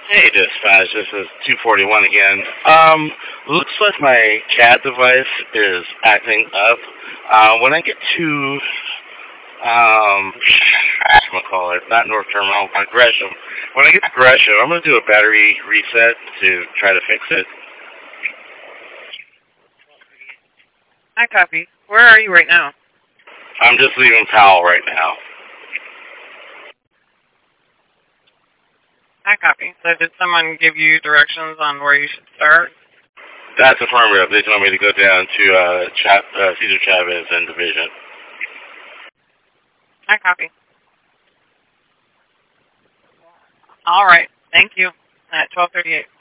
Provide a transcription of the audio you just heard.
Hey, dispatch. This is 241 again. Looks like my CAD device is acting up. When I get to not North Terminal, Gresham. When I get to Gresham, I'm gonna do a battery reset to try to fix it. I copy. Where are you right now? I'm just leaving Powell right now. I copy. So did someone give you directions on where you should start? That's affirmative. They told me to go down to Cesar Chavez and Division. I copy. All right. Thank you. At 12:38.